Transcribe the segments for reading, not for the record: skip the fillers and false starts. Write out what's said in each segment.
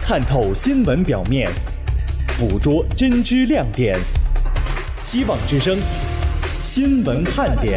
看透新闻表面，捕捉真知亮点。希望之声，新闻看点。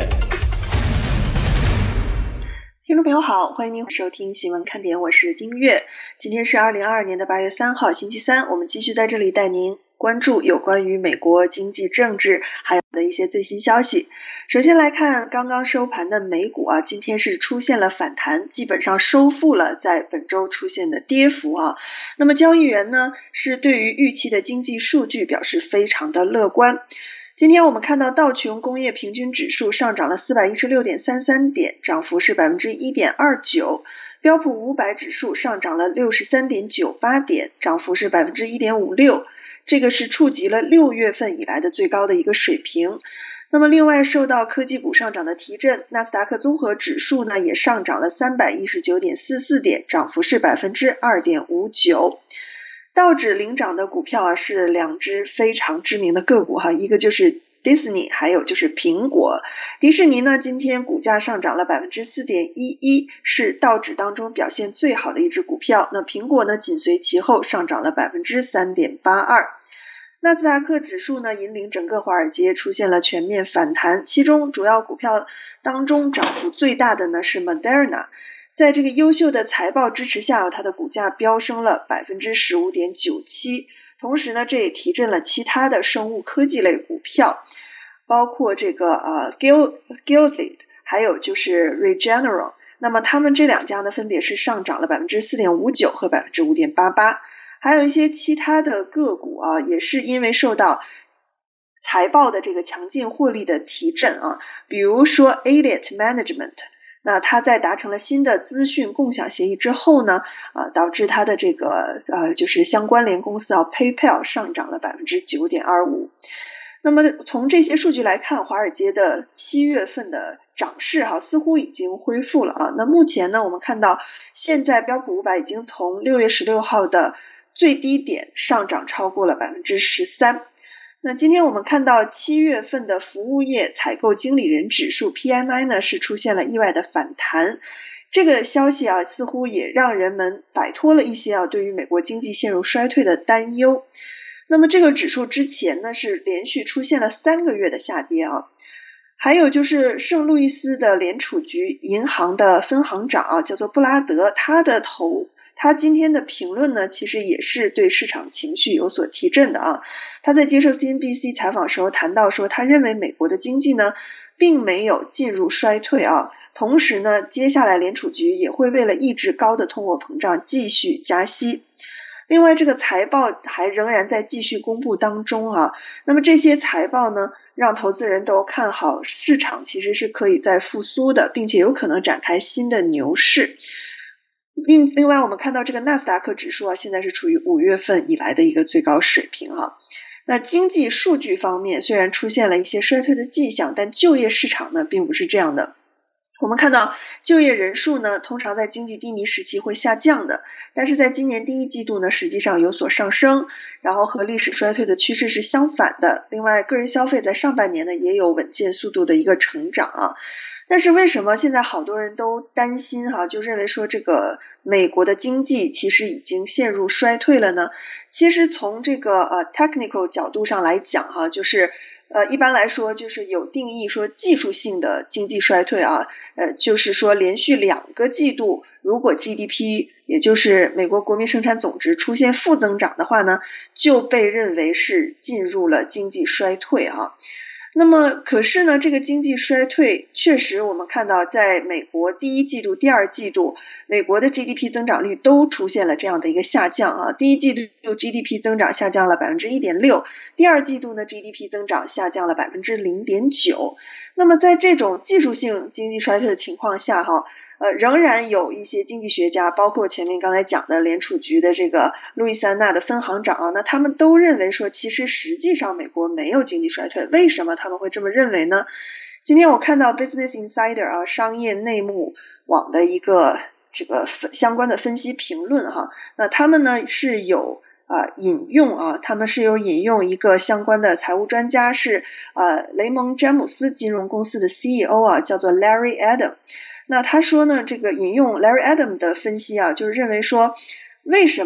听众朋友好，欢迎您收听新闻看点，我是丁月。今天是2022年8月3号星期三，我们继续在这里带您关注有关于美国经济政治还有的一些最新消息。首先来看刚刚收盘的美股今天是出现了反弹，基本上收复了在本周出现的跌幅那么交易员呢是对于预期的经济数据表示非常的乐观。今天我们看到道琼工业平均指数上涨了 416.33 点，涨幅是 1.29%， 标普500指数上涨了 63.98 点，涨幅是 1.56%， 这个是触及了6月份以来的最高的一个水平。那么另外受到科技股上涨的提振，纳斯达克综合指数呢也上涨了 319.44 点，涨幅是 2.59%。道指领涨的股票是两只非常知名的个股一个就是迪士尼，还有就是苹果。迪士尼呢今天股价上涨了 4.11%， 是道指当中表现最好的一只股票。那苹果呢紧随其后上涨了 3.82%。纳斯达克指数呢引领整个华尔街出现了全面反弹，其中主要股票当中涨幅最大的呢是 Moderna，在这个优秀的财报支持下，它的股价飙升了 15.97%， 同时呢这也提振了其他的生物科技类股票，包括这个Gilead 还有就是 Regeneron， 那么他们这两家呢分别是上涨了 4.59% 和 5.88%， 还有一些其他的个股也是因为受到财报的这个强劲获利的提振比如说 Elliott Management，那它在达成了新的资讯共享协议之后呢，导致它的这个就是相关联公司PayPal 上涨了 9.25%。那么从这些数据来看，华尔街的7月份的涨势似乎已经恢复了那目前呢，我们看到现在标普500已经从6月16号的最低点上涨超过了 13%。那今天我们看到7月份的服务业采购经理人指数 PMI 呢是出现了意外的反弹，这个消息似乎也让人们摆脱了一些对于美国经济陷入衰退的担忧。那么这个指数之前呢是连续出现了3个月的下跌还有就是圣路易斯的联储局银行的分行长叫做布拉德，他今天的评论呢其实也是对市场情绪有所提振的他在接受 CNBC 采访时候谈到说，他认为美国的经济呢并没有进入衰退同时呢接下来联储局也会为了抑制高的通货膨胀继续加息。另外这个财报还仍然在继续公布当中那么这些财报呢让投资人都看好市场其实是可以再复苏的，并且有可能展开新的牛市。另外我们看到这个纳斯达克指数现在是处于5月份以来的一个最高水平那经济数据方面虽然出现了一些衰退的迹象，但就业市场呢并不是这样的。我们看到就业人数呢通常在经济低迷时期会下降的，但是在今年第一季度呢实际上有所上升，然后和历史衰退的趋势是相反的。另外个人消费在上半年呢也有稳健速度的一个成长但是为什么现在好多人都担心就认为说这个美国的经济其实已经陷入衰退了呢？其实从这个technical 角度上来讲就是一般来说就是有定义说技术性的经济衰退就是说连续2个季度如果 GDP 也就是美国国民生产总值出现负增长的话呢，就被认为是进入了经济衰退那么可是呢这个经济衰退确实我们看到在美国第一季度第二季度美国的 GDP 增长率都出现了这样的一个下降第一季度 GDP 增长下降了 1.6%， 第二季度呢 GDP 增长下降了 0.9%。 那么在这种技术性经济衰退的情况下仍然有一些经济学家，包括前面刚才讲的联储局的这个路易斯安那的分行长那他们都认为说其实实际上美国没有经济衰退。为什么他们会这么认为呢？今天我看到 Business Insider 商业内幕网的一个这个相关的分析评论那他们呢是有他们是有引用一个相关的财务专家，是雷蒙詹姆斯金融公司的 CEO 叫做 Larry Adam。那他说呢，这个引用 Larry Adam 的分析就是认为说，为什么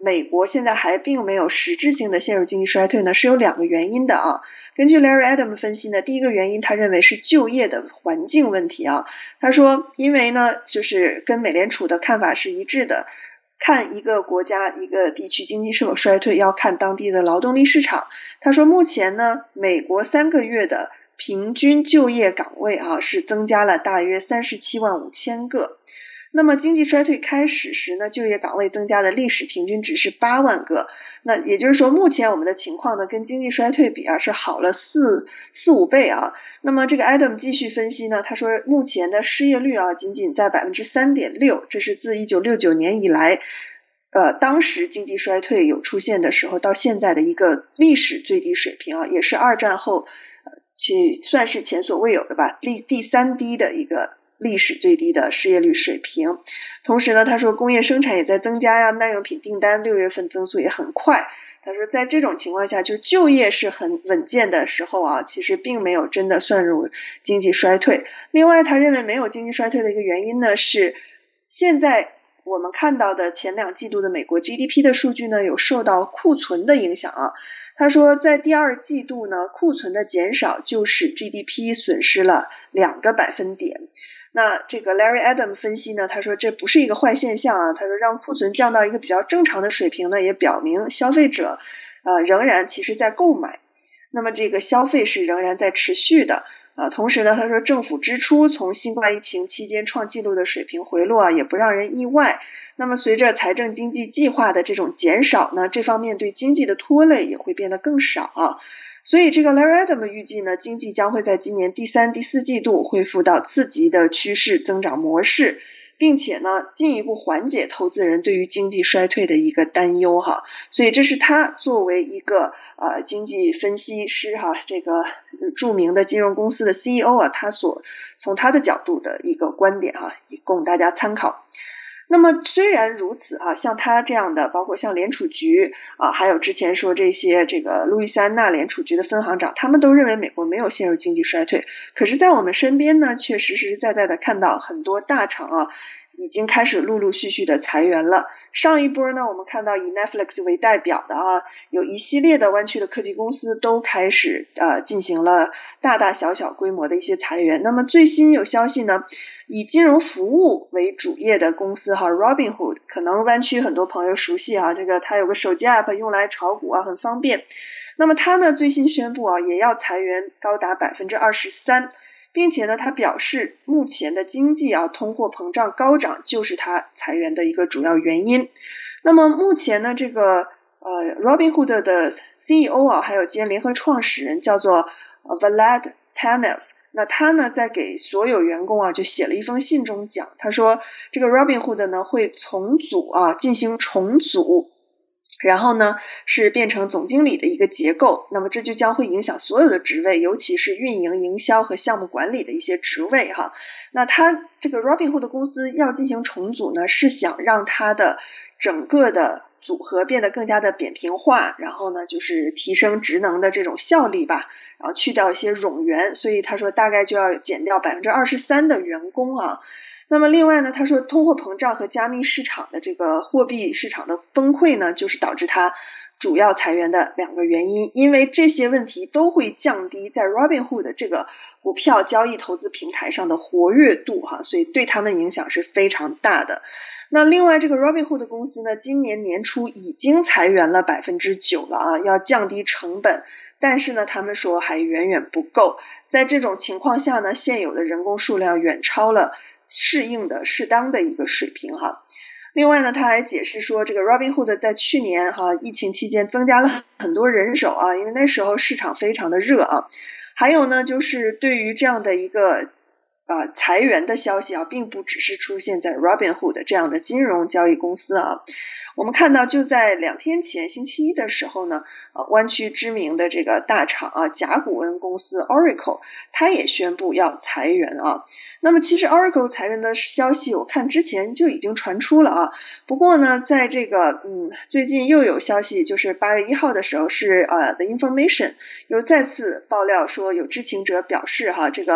美国现在还并没有实质性的陷入经济衰退呢，是有2个原因的啊。根据 Larry Adam 分析呢，第一个原因他认为是就业的环境问题啊。他说因为呢就是跟美联储的看法是一致的，看一个国家一个地区经济是否衰退要看当地的劳动力市场。他说目前呢美国3个月的平均就业岗位啊是增加了大约37万5千个。那么经济衰退开始时呢，就业岗位增加的历史平均值是8万个。那也就是说目前我们的情况呢跟经济衰退比啊是好了4-5倍啊。那么这个 Adam 继续分析呢，他说目前的失业率啊仅仅在 3.6%， 这是自1969年以来当时经济衰退有出现的时候到现在的一个历史最低水平啊，也是2战后算是前所未有的吧，第3低的一个历史最低的失业率水平。同时呢他说工业生产也在增加呀，耐用品订单6月份增速也很快。他说在这种情况下就业是很稳健的时候啊，其实并没有真的算入经济衰退。另外他认为没有经济衰退的一个原因呢是现在我们看到的前2季度的美国 GDP 的数据呢有受到库存的影响啊。他说在第2季度呢库存的减少就使 GDP 损失了2个百分点。那这个 Larry Adam 分析呢，他说这不是一个坏现象啊，他说让库存降到一个比较正常的水平呢，也表明消费者仍然其实在购买，那么这个消费是仍然在持续的同时呢他说政府支出从新冠疫情期间创纪录的水平回落啊，也不让人意外。那么随着财政经济计划的这种减少呢，这方面对经济的拖累也会变得更少啊。所以这个 Larry Adam 预计呢，经济将会在今年第3、第4季度恢复到次级的趋势增长模式，并且呢进一步缓解投资人对于经济衰退的一个担忧哈。所以这是他作为一个经济分析师哈，这个著名的金融公司的 CEO 啊，他从他的角度的一个观点哈，供大家参考。那么虽然如此像他这样的包括像联储局还有之前说这些这个路易斯安那联储局的分行长，他们都认为美国没有陷入经济衰退。可是在我们身边呢，却实实在在的看到很多大厂已经开始陆陆续续的裁员了。上一波呢，我们看到以 Netflix 为代表的有一系列的湾区的科技公司都开始进行了大大小小规模的一些裁员。那么最新有消息呢，以金融服务为主业的公司Robinhood， 可能湾区很多朋友熟悉这个它有个手机 app 用来炒股很方便。那么它呢最新宣布也要裁员高达 23%， 并且呢他表示目前的经济通货膨胀高涨就是他裁员的一个主要原因。那么目前呢这个Robinhood 的 CEO 还有兼联合创始人叫做Vlad Tenev，那他呢在给所有员工就写了一封信中讲，他说这个 Robinhood 呢会重组进行重组，然后呢是变成总经理的一个结构，那么这就将会影响所有的职位，尤其是运营、营销和项目管理的一些职位那他这个 Robinhood 公司要进行重组呢，是想让他的整个的组合变得更加的扁平化，然后呢就是提升职能的这种效率吧，然后去掉一些冗员，所以他说大概就要减掉 23% 的员工那么另外呢，他说通货膨胀和加密市场的这个货币市场的崩溃呢，就是导致他主要裁员的2个原因，因为这些问题都会降低在 Robinhood 这个股票交易投资平台上的活跃度所以对他们影响是非常大的。那另外这个 Robinhood 公司呢，今年年初已经裁员了 9% 了要降低成本，但是呢他们说还远远不够。在这种情况下呢，现有的人工数量远超了适当的一个水平另外呢他还解释说，这个 Robinhood 在去年疫情期间增加了很多人手因为那时候市场非常的热还有呢就是对于这样的一个裁员的消息并不只是出现在 Robinhood 这样的金融交易公司我们看到就在2天前星期一的时候呢湾区知名的这个大厂甲骨文公司 Oracle 它也宣布要裁员那么其实 Oracle 裁员的消息我看之前就已经传出了不过呢在这个最近又有消息，就是8月1号的时候是The Information 又再次爆料说有知情者表示这个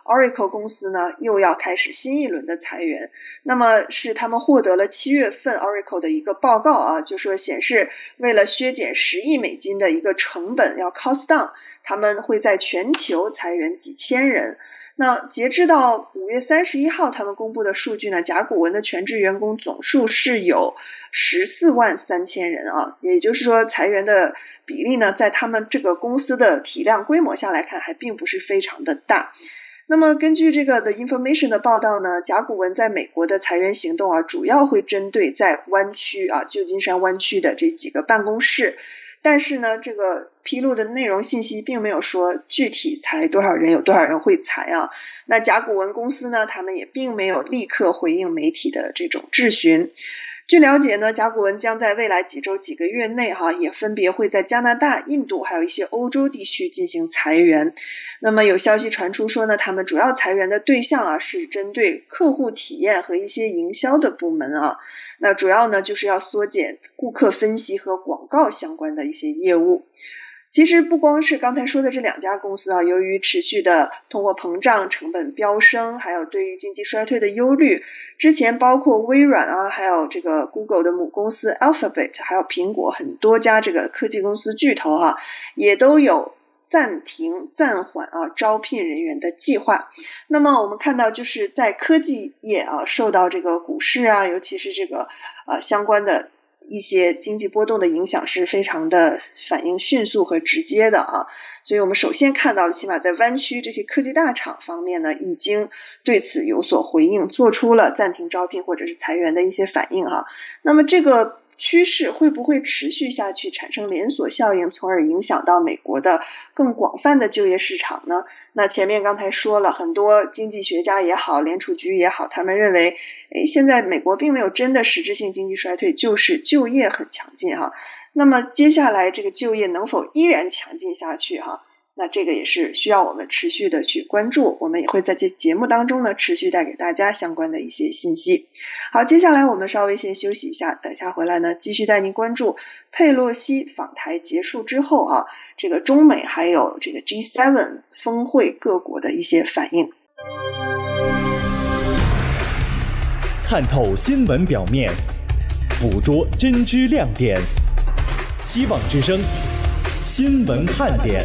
Oracle 公司呢又要开始新一轮的裁员。那么是他们获得了7月份 Oracle 的一个报告啊，就说显示为了削减10亿美金的一个成本，要 cost down， 他们会在全球裁员几千人。那截至到5月31号他们公布的数据呢，甲骨文的全职员工总数是有14万3千人啊，也就是说裁员的比例呢，在他们这个公司的体量规模下来看还并不是非常的大。那么根据这个 The Information 的报道呢，甲骨文在美国的裁员行动啊，主要会针对在湾区啊，旧金山湾区的这几个办公室。但是呢，这个披露的内容信息并没有说具体裁多少人，有多少人会裁啊。那甲骨文公司呢，他们也并没有立刻回应媒体的这种质询。据了解呢，甲骨文将在未来几周几个月内也分别会在加拿大、印度还有一些欧洲地区进行裁员。那么有消息传出说呢，他们主要裁员的对象是针对客户体验和一些营销的部门啊。那主要呢就是要缩减顾客分析和广告相关的一些业务。其实不光是刚才说的这2家公司啊，由于持续的通货膨胀、成本飙升，还有对于经济衰退的忧虑，之前包括微软啊，还有这个 Google 的母公司 Alphabet， 还有苹果很多家这个科技公司巨头也都有暂停暂缓招聘人员的计划。那么我们看到就是在科技业受到这个股市尤其是这个相关的一些经济波动的影响是非常的反应迅速和直接的所以我们首先看到了起码在湾区这些科技大厂方面呢，已经对此有所回应，做出了暂停招聘或者是裁员的一些反应那么这个趋势会不会持续下去，产生连锁效应，从而影响到美国的更广泛的就业市场呢？那前面刚才说了，很多经济学家也好，联储局也好，他们认为现在美国并没有真的实质性经济衰退，就是就业很强劲那么接下来这个就业能否依然强劲下去那这个也是需要我们持续的去关注，我们也会在这节目当中呢持续带给大家相关的一些信息。好，接下来我们稍微先休息一下，等下回来呢继续带您关注佩洛西访台结束之后这个中美还有这个 G7 峰会各国的一些反应。 看透新闻表面，捕捉真知亮点，希望之声新闻看点。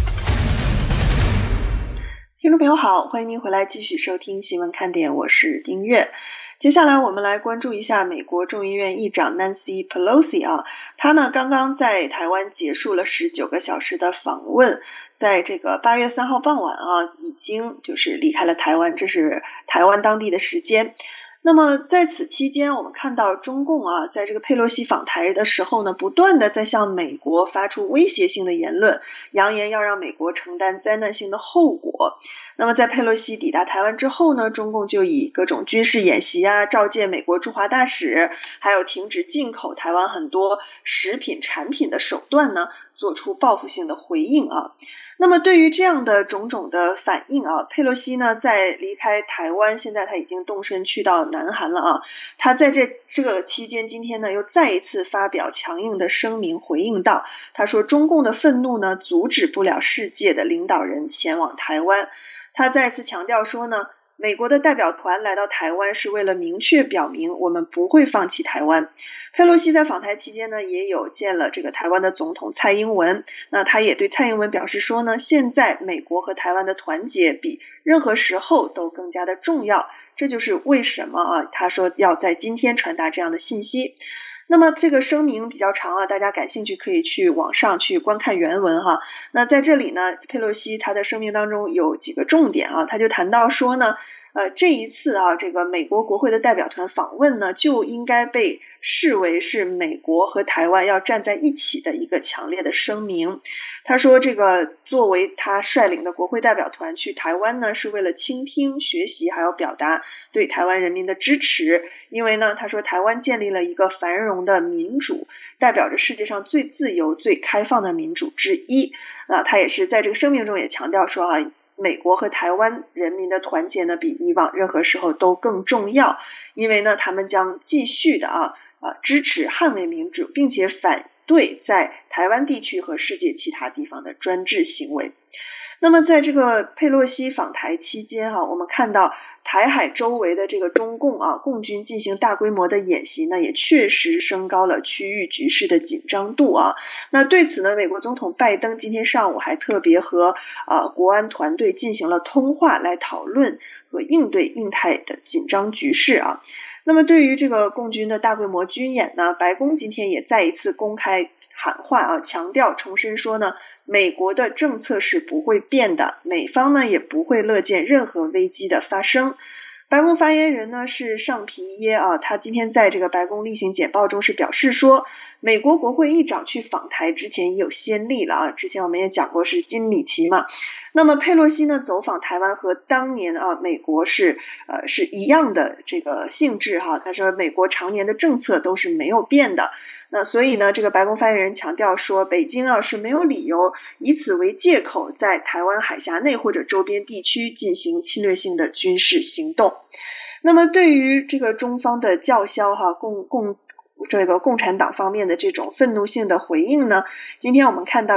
听众朋友好，欢迎您回来继续收听新闻看点，我是丁月。接下来我们来关注一下美国众议院议长 Nancy Pelosi 她呢刚刚在台湾结束了19个小时的访问，在这个8月3号傍晚已经就是离开了台湾，这是台湾当地的时间。那么在此期间，我们看到中共在这个佩洛西访台的时候呢，不断的在向美国发出威胁性的言论，扬言要让美国承担灾难性的后果。那么在佩洛西抵达台湾之后呢，中共就以各种军事演习召见美国驻华大使，还有停止进口台湾很多食品产品的手段呢，做出报复性的回应那么对于这样的种种的反应佩洛西呢在离开台湾，现在他已经动身去到南韩了他在这个期间，今天呢又再一次发表强硬的声明回应到，他说中共的愤怒呢阻止不了世界的领导人前往台湾。他再次强调说呢，美国的代表团来到台湾是为了明确表明我们不会放弃台湾。佩洛西在访台期间呢，也有见了这个台湾的总统蔡英文，那他也对蔡英文表示说呢，现在美国和台湾的团结比任何时候都更加的重要，这就是为什么他说要在今天传达这样的信息。那么这个声明比较长大家感兴趣可以去网上去观看原文那在这里呢，佩洛西他的声明当中有几个重点他就谈到说呢，这一次这个美国国会的代表团访问呢，就应该被视为是美国和台湾要站在一起的一个强烈的声明。他说这个作为他率领的国会代表团去台湾呢，是为了倾听、学习还有表达对台湾人民的支持。因为呢，他说台湾建立了一个繁荣的民主，代表着世界上最自由、最开放的民主之一。他也是在这个声明中也强调说美国和台湾人民的团结呢，比以往任何时候都更重要，因为呢，他们将继续的支持捍卫民主，并且反对在台湾地区和世界其他地方的专制行为。 那么在这个佩洛西访台期间我们看到台海周围的这个中共共军进行大规模的演习呢，也确实升高了区域局势的紧张度那对此呢，美国总统拜登今天上午还特别和国安团队进行了通话，来讨论和应对印太的紧张局势那么对于这个共军的大规模军演呢，白宫今天也再一次公开喊话强调重申说呢，美国的政策是不会变的，美方呢也不会乐见任何危机的发生。白宫发言人呢是尚皮耶他今天在这个白宫例行简报中是表示说，美国国会议长去访台之前也有先例了之前我们也讲过是金里奇嘛。那么佩洛西呢走访台湾和当年美国是一样的这个性质他说美国常年的政策都是没有变的。那所以呢，这个白宫发言人强调说，北京是没有理由以此为借口在台湾海峡内或者周边地区进行侵略性的军事行动。那么对于这个中方的叫嚣共产党方面的这种愤怒性的回应呢，今天我们看到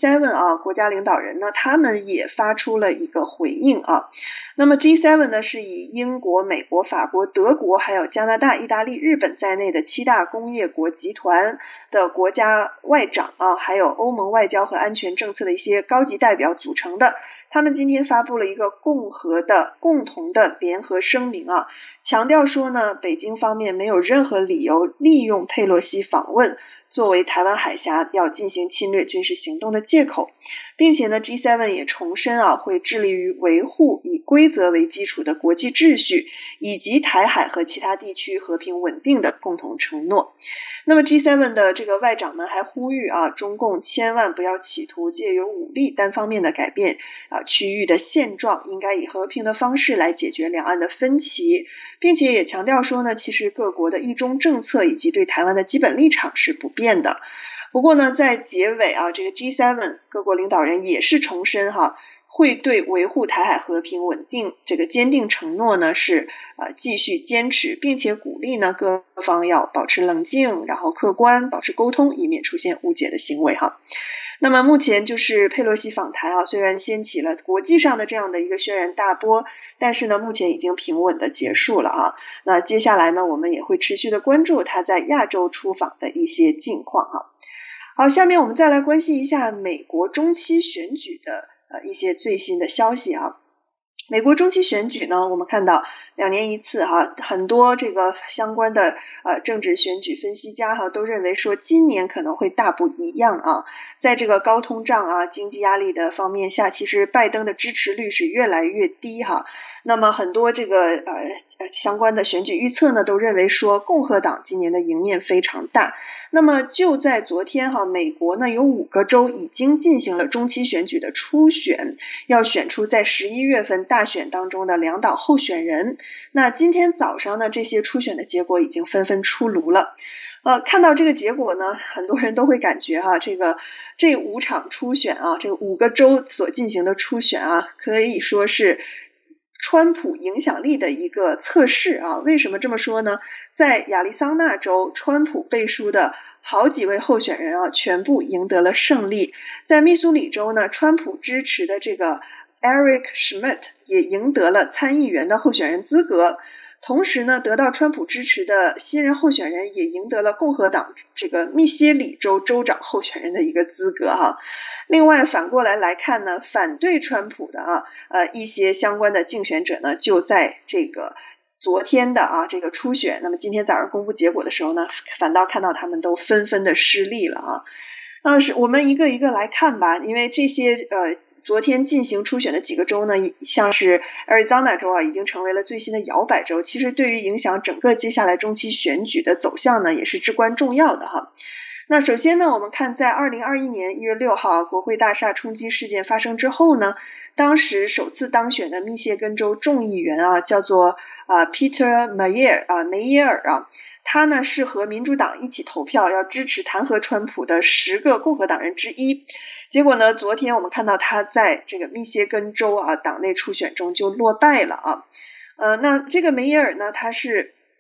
G7 国家领导人呢，他们也发出了一个回应那么 G7 呢是以英国、美国、法国、德国还有加拿大、意大利、日本在内的7大工业国集团的国家外长还有欧盟外交和安全政策的一些高级代表组成的。他们今天发布了一个共同的联合声明强调说呢，北京方面没有任何理由利用佩洛西访问作为台湾海峡要进行侵略军事行动的借口，并且呢 G7 也重申会致力于维护以规则为基础的国际秩序，以及台海和其他地区和平稳定的共同承诺。那么 G7 的这个外长们还呼吁中共千万不要企图借由武力单方面的改变区域的现状，应该以和平的方式来解决两岸的分歧，并且也强调说呢，其实各国的一中政策以及对台湾的基本立场是不变的。不过呢，在结尾这个 G7 各国领导人也是重申会对维护台海和平稳定这个坚定承诺呢是继续坚持，并且鼓励呢各方要保持冷静，然后客观，保持沟通，以免出现误解的行为那么目前就是佩洛西访台虽然掀起了国际上的这样的一个轩然大波，但是呢目前已经平稳的结束了那接下来呢我们也会持续的关注他在亚洲出访的一些近况好，下面我们再来关心一下美国中期选举的一些最新的消息美国中期选举呢，我们看到2年一次很多这个相关的政治选举分析家都认为说今年可能会大不一样在这个高通胀经济压力的方面下，其实拜登的支持率是越来越低那么很多这个相关的选举预测呢都认为说共和党今年的赢面非常大。那么就在昨天美国呢有5个州已经进行了中期选举的初选，要选出在11月份大选当中的2党候选人。那今天早上呢这些初选的结果已经纷纷出炉了。看到这个结果呢，很多人都会感觉这5场初选这5个州所进行的初选可以说是川普影响力的一个测试为什么这么说呢？在亚利桑那州，川普背书的好几位候选人全部赢得了胜利。在密苏里州呢，川普支持的这个 Eric Schmidt 也赢得了参议员的候选人资格。同时呢，得到川普支持的新人候选人也赢得了共和党这个密歇里州州长候选人的一个资格另外反过来看呢，反对川普的一些相关的竞选者呢，就在这个昨天的这个初选，那么今天早上公布结果的时候呢，反倒看到他们都纷纷的失利了是我们一个一个来看吧，因为这些昨天进行初选的几个州呢，像是 Arizona 州已经成为了最新的摇摆州，其实对于影响整个接下来中期选举的走向呢，也是至关重要的那首先呢，我们看在2021年1月6号国会大厦冲击事件发生之后呢，当时首次当选的密歇根州众议员叫做Peter 梅耶尔他呢是和民主党一起投票要支持弹劾川普的10个共和党人之一。结果呢，昨天我们看到他在这个密歇根州党内初选中就落败了那这个梅耶尔呢，他是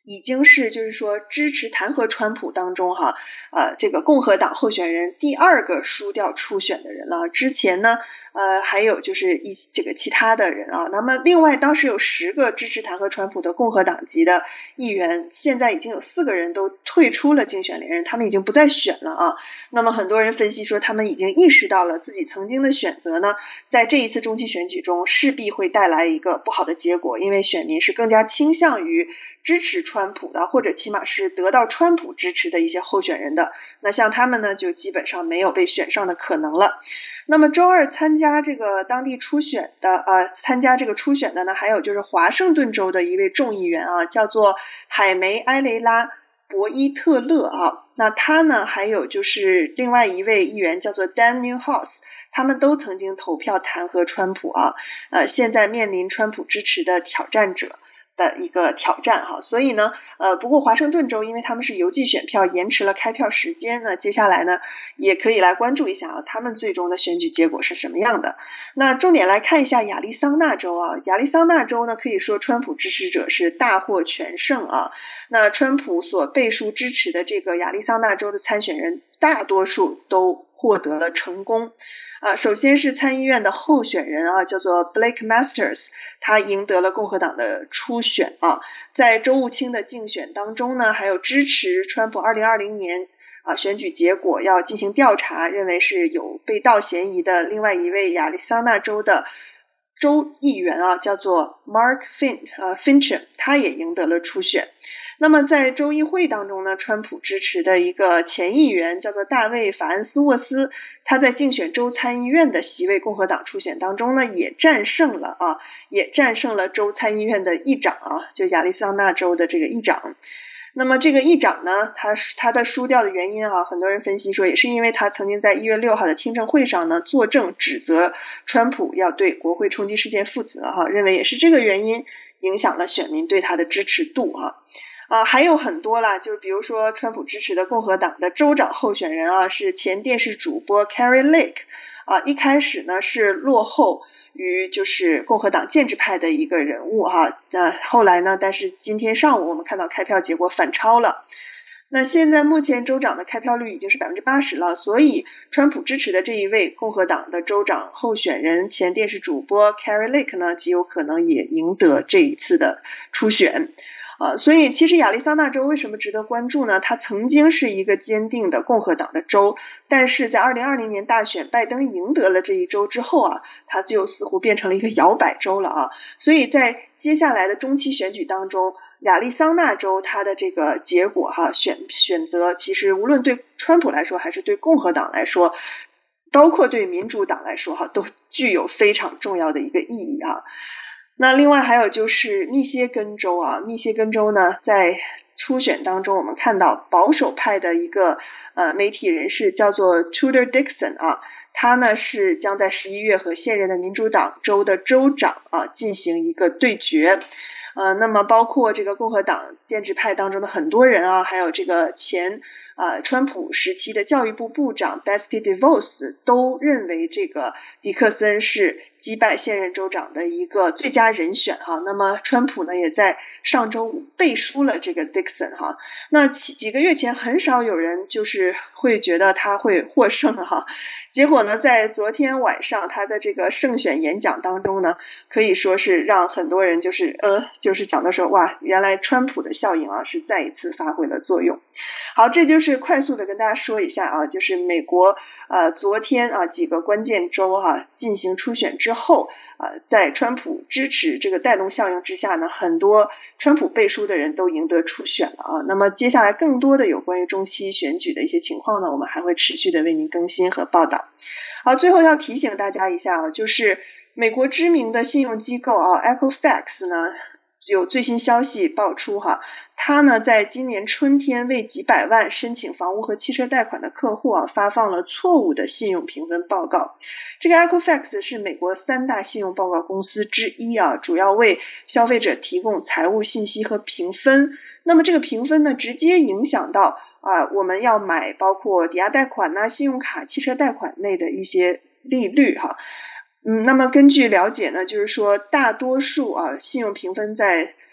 已经是就是说支持弹劾川普当中这个共和党候选人第2个输掉初选的人了。之前呢还有就是这个其他的人啊。那么另外当时有10个支持弹劾川普的共和党籍的议员，现在已经有4个人都退出了竞选连任，他们已经不再选了啊。那么很多人分析说，他们已经意识到了自己曾经的选择呢，在这一次中期选举中势必会带来一个不好的结果，因为选民是更加倾向于支持川普的，或者起码是得到川普支持的一些候选人的。那像他们呢，就基本上没有被选上的可能了。那么周二参加这个当地初选的参加这个初选的呢，还有就是华盛顿州的一位众议员啊，叫做海梅埃雷拉博伊特勒啊。那他呢，还有就是另外一位议员叫做 Dan Newhouse， 他们都曾经投票弹劾川普啊，现在面临川普支持的挑战者的一个挑战哈。所以呢不过华盛顿州因为他们是邮寄选票，延迟了开票时间呢，接下来呢也可以来关注一下啊，他们最终的选举结果是什么样的。那重点来看一下亚利桑那州啊。亚利桑那州呢，可以说川普支持者是大获全胜啊。那川普所背书支持的这个亚利桑那州的参选人大多数都获得了成功首先是参议院的候选人啊，叫做 Blake Masters， 他赢得了共和党的初选啊。在州务卿的竞选当中呢，还有支持川普2020年选举结果要进行调查，认为是有被盗嫌疑的另外一位亚利桑那州的州议员啊，叫做 Mark Finchem， 他也赢得了初选。那么在州议会当中呢，川普支持的一个前议员叫做大卫法恩斯沃斯，他在竞选州参议院的席位共和党初选当中呢，也战胜了州参议院的议长啊，就亚利桑那州的这个议长。那么这个议长呢，他的输掉的原因很多人分析说也是因为他曾经在1月6号的听证会上呢作证指责川普要对国会冲击事件负责认为也是这个原因影响了选民对他的支持度还有很多啦，就比如说川普支持的共和党的州长候选人是前电视主播 Kari Lake一开始呢是落后于就是共和党建制派的一个人物后来呢，但是今天上午我们看到开票结果反超了。那现在目前州长的开票率已经是 80% 了，所以川普支持的这一位共和党的州长候选人前电视主播 Kari Lake 呢，极有可能也赢得这一次的初选所以其实亚利桑那州为什么值得关注呢？它曾经是一个坚定的共和党的州，但是在2020年大选拜登赢得了这一州之后它就似乎变成了一个摇摆州了所以在接下来的中期选举当中，亚利桑那州它的这个结果选择其实无论对川普来说还是对共和党来说，包括对民主党来说都具有非常重要的一个意义那另外还有就是密歇根州密歇根州呢，在初选当中我们看到保守派的一个媒体人士叫做 Tudor Dixon他呢是将在11月和现任的民主党州的州长进行一个对决那么包括这个共和党建制派当中的很多人还有这个前川普时期的教育部部长 Betsy DeVos 都认为这个迪克森是击败现任州长的一个最佳人选那么川普呢也在上周五背书了这个 Dixon 那几个月前很少有人就是会觉得他会获胜结果呢在昨天晚上他的这个胜选演讲当中呢，可以说是让很多人就是讲到说哇，原来川普的效应是再一次发挥了作用。好，这就是快速的跟大家说一下就是美国昨天几个关键州进行初选之后在川普支持这个带动效应之下呢，很多川普背书的人都赢得初选了那么接下来更多的有关于中期选举的一些情况呢，我们还会持续的为您更新和报道。好，最后要提醒大家一下就是美国知名的信用机构Equifax 呢有最新消息爆出他呢在今年春天为几百万申请房屋和汽车贷款的客户发放了错误的信用评分报告。这个 Equifax 是美国3大信用报告公司之一主要为消费者提供财务信息和评分。那么这个评分呢直接影响到我们要买包括抵押贷款信用卡、汽车贷款内的一些利率那么根据了解呢，就是说大多数信用评分在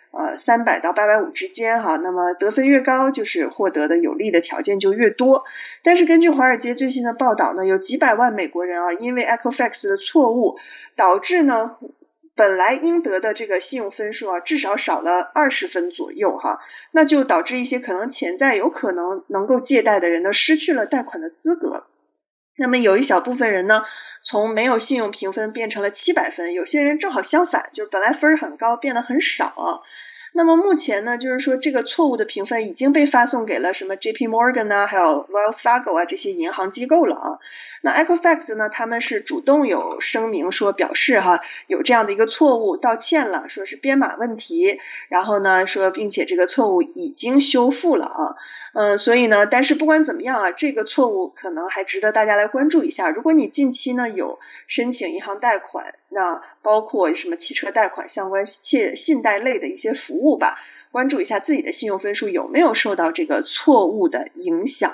300到850之间哈，那么得分越高，就是获得的有利的条件就越多。但是根据华尔街最新的报道呢，有几百万美国人因为 Equifax 的错误，导致呢本来应得的这个信用分数至少少了20分左右哈，那就导致一些可能潜在有可能能够借贷的人呢失去了贷款的资格。那么有一小部分人呢，从没有信用评分变成了700分，有些人正好相反，就是本来分很高变得很少那么目前呢，就是说这个错误的评分已经被发送给了什么 JP Morgan 还有 Wells Fargo 这些银行机构了那 Equifax 呢，他们是主动有声明说表示有这样的一个错误，道歉了，说是编码问题，然后呢说并且这个错误已经修复了所以呢，但是不管怎么样这个错误可能还值得大家来关注一下。如果你近期呢有申请银行贷款，那包括什么汽车贷款相关信贷类的一些服务吧，关注一下自己的信用分数有没有受到这个错误的影响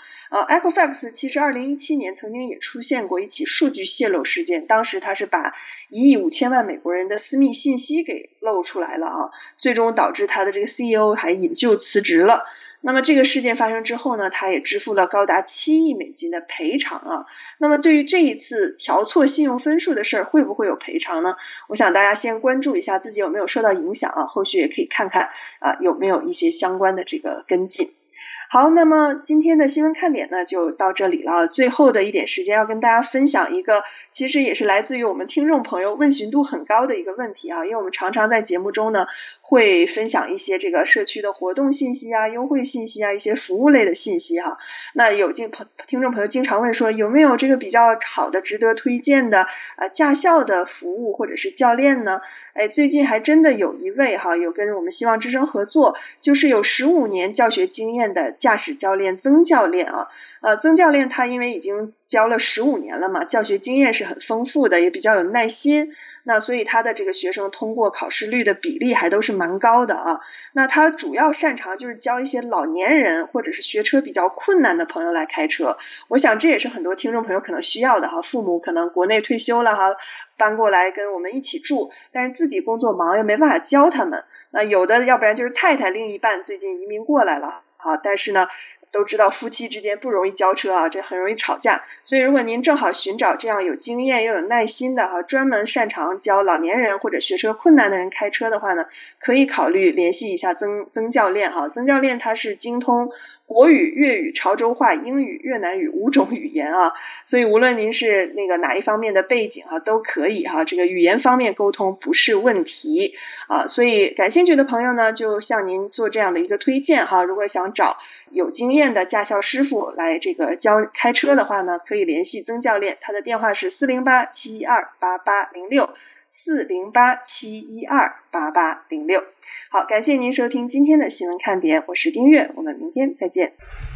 Equifax 其实2017年曾经也出现过一起数据泄露事件，当时他是把1亿5千万美国人的私密信息给露出来了最终导致他的这个 CEO 还引咎辞职了。那么这个事件发生之后呢，他也支付了高达7亿美金的赔偿那么对于这一次调错信用分数的事儿，会不会有赔偿呢？我想大家先关注一下自己有没有受到影响后续也可以看看有没有一些相关的这个跟进。好，那么今天的新闻看点呢就到这里了。最后的一点时间要跟大家分享一个其实也是来自于我们听众朋友问询度很高的一个问题因为我们常常在节目中呢会分享一些这个社区的活动信息优惠信息一些服务类的信息那有听众朋友经常问说有没有这个比较好的值得推荐的驾校的服务或者是教练呢？最近还真的有一位有跟我们希望之声合作，就是有15年教学经验的驾驶教练曾教练曾教练他因为已经教了15年了嘛，教学经验是很丰富的，也比较有耐心，那所以他的这个学生通过考试率的比例还都是蛮高的那他主要擅长就是教一些老年人或者是学车比较困难的朋友来开车。我想这也是很多听众朋友可能需要的父母可能国内退休了搬过来跟我们一起住，但是自己工作忙也没办法教他们。那有的要不然就是太太另一半最近移民过来了但是呢都知道夫妻之间不容易教车这很容易吵架。所以如果您正好寻找这样有经验又有耐心的专门擅长教老年人或者学车困难的人开车的话呢，可以考虑联系一下曾教练曾教练他是精通国语、粤语、潮州话、英语、越南语5种语言所以无论您是哪一方面的背景都可以这个语言方面沟通不是问题所以感兴趣的朋友呢就向您做这样的一个推荐如果想找有经验的驾校师傅来这个教开车的话呢，可以联系曾教练，他的电话是408-712-8806 408-712-8806。好，感谢您收听今天的新闻看点，我是丁月，我们明天再见。